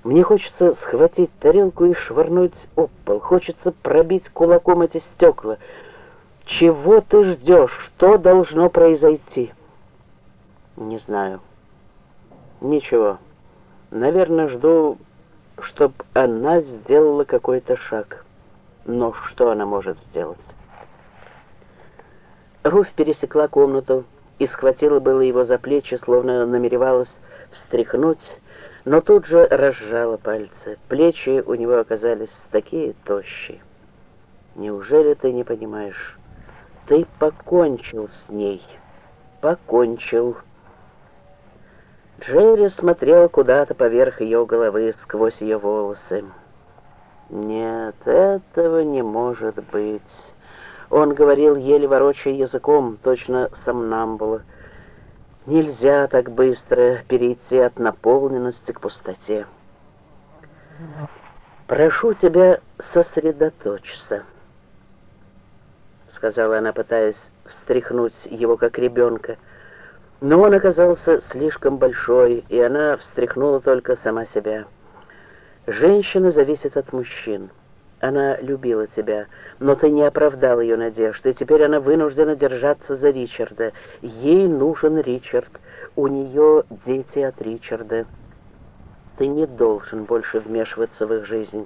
Мне хочется схватить тарелку и швырнуть об пол. Хочется пробить кулаком эти стекла. Чего ты ждешь? Что должно произойти? Не знаю. Ничего. Наверное, жду, чтоб она сделала какой-то шаг. Но что она может сделать? Руфь пересекла комнату и схватила было его за плечи, словно намеревалась встряхнуть, но тут же разжала пальцы. Плечи у него оказались такие тощие. Неужели ты не понимаешь? Ты покончил с ней. Покончил. Джерри смотрел куда-то поверх ее головы, сквозь ее волосы. Нет, этого не может быть. Он говорил, еле ворочая языком, точно сомнамбула. Нельзя так быстро перейти от наполненности к пустоте. «Прошу тебя, сосредоточься», — сказала она, пытаясь встряхнуть его, как ребенка. Но он оказался слишком большой, и она встряхнула только сама себя. Женщина зависит от мужчин. Она любила тебя, но ты не оправдал ее надежд, и теперь она вынуждена держаться за Ричарда. Ей нужен Ричард, у нее дети от Ричарда. Ты не должен больше вмешиваться в их жизнь.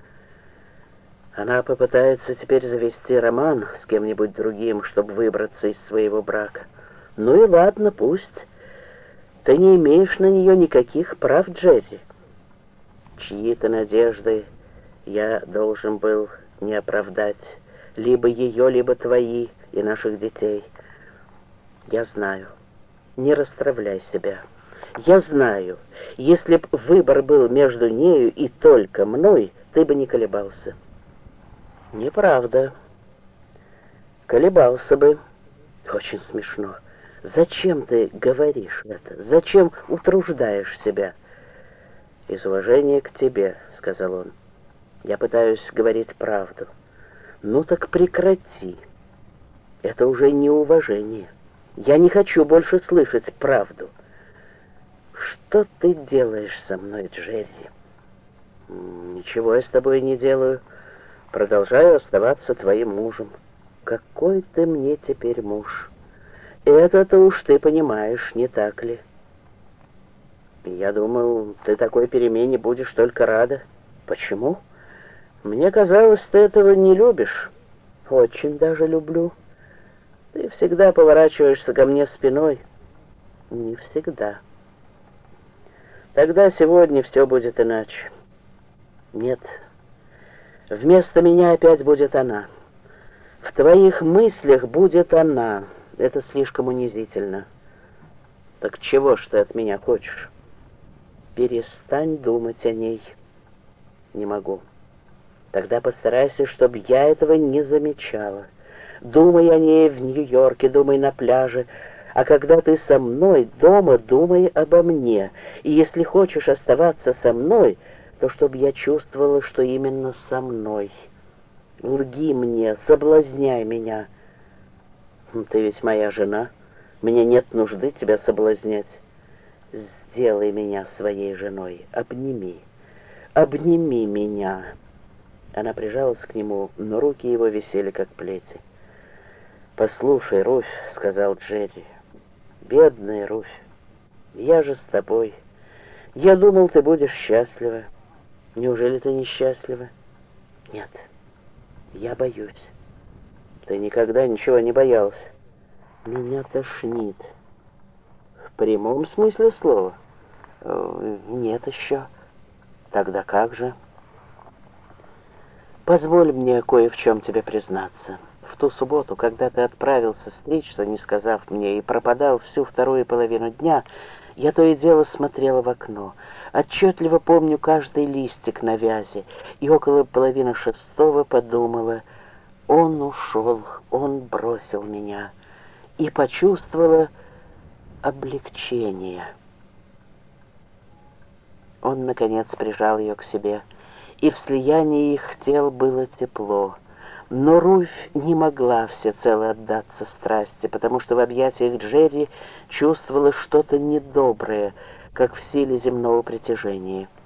Она попытается теперь завести роман с кем-нибудь другим, чтобы выбраться из своего брака. Ну и ладно, пусть. Ты не имеешь на нее никаких прав, Джерри. Чьи-то надежды я должен был не оправдать. Либо ее, либо твои и наших детей. Я знаю. Не расстраивай себя. Я знаю, если б выбор был между нею и только мной, ты бы не колебался. Неправда. Колебался бы. Очень смешно. Зачем ты говоришь это? Зачем утруждаешь себя? Из уважения к тебе, сказал он. Я пытаюсь говорить правду. Ну так прекрати. Это уже не уважение. Я не хочу больше слышать правду. Что ты делаешь со мной, Джерри? Ничего я с тобой не делаю. Продолжаю оставаться твоим мужем. Какой ты мне теперь муж? Это-то уж ты понимаешь, не так ли? Я думал, ты такой перемене будешь только рада. Почему? Мне казалось, ты этого не любишь. Очень даже люблю. Ты всегда поворачиваешься ко мне спиной. Не всегда. Тогда сегодня все будет иначе. Нет. Вместо меня опять будет она. В твоих мыслях будет она. Это слишком унизительно. Так чего ж ты от меня хочешь? Перестань думать о ней. Не могу. Тогда постарайся, чтобы я этого не замечала. Думай о ней в Нью-Йорке, думай на пляже. А когда ты со мной дома, думай обо мне. И если хочешь оставаться со мной, то чтобы я чувствовала, что именно со мной. Лги мне, соблазняй меня. Ты ведь моя жена. Мне нет нужды тебя соблазнять. Сделай меня своей женой. Обними. Обними меня. Она прижалась к нему, но руки его висели, как плети. «Послушай, Руфь», — сказал Джерри, — «бедная Руфь, я же с тобой. Я думал, ты будешь счастлива. Неужели ты несчастлива?» «Нет, я боюсь». «Ты никогда ничего не боялся?» «Меня тошнит». «В прямом смысле слова?» «Нет еще». «Тогда как же?» «Позволь мне кое в чем тебе признаться. В ту субботу, когда ты отправился стричься, не сказав мне, и пропадал всю вторую половину дня, я то и дело смотрела в окно. Отчетливо помню каждый листик на вязи, и около половины шестого подумала: он ушел, он бросил меня, и почувствовала облегчение». Он, наконец, прижал ее к себе, и в слиянии их тел было тепло. Но Руфь не могла всецело отдаться страсти, потому что в объятиях Джерри чувствовала что-то недоброе, как в силе земного притяжения.